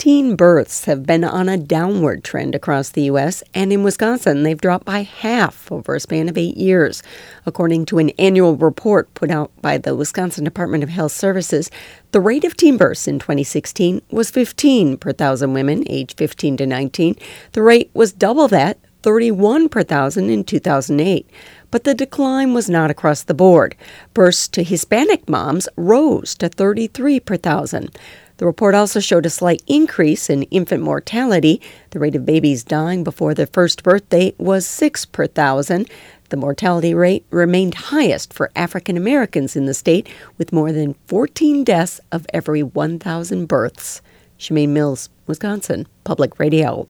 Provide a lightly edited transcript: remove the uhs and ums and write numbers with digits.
teen births have been on a downward trend across the U.S., and in Wisconsin, they've dropped by half over a span of 8 years. According to an annual report put out by the Wisconsin Department of Health Services, the rate of teen births in 2016 was 15 per thousand women aged 15 to 19. The rate was double that, 31 per thousand in 2008. But the decline was not across the board. Births to Hispanic moms rose to 33 per thousand. The report also showed a slight increase in infant mortality. The rate of babies dying before their first birthday was 6 per thousand. The mortality rate remained highest for African Americans in the state, with more than 14 deaths of every 1,000 births. Shemaine Mills, Wisconsin Public Radio.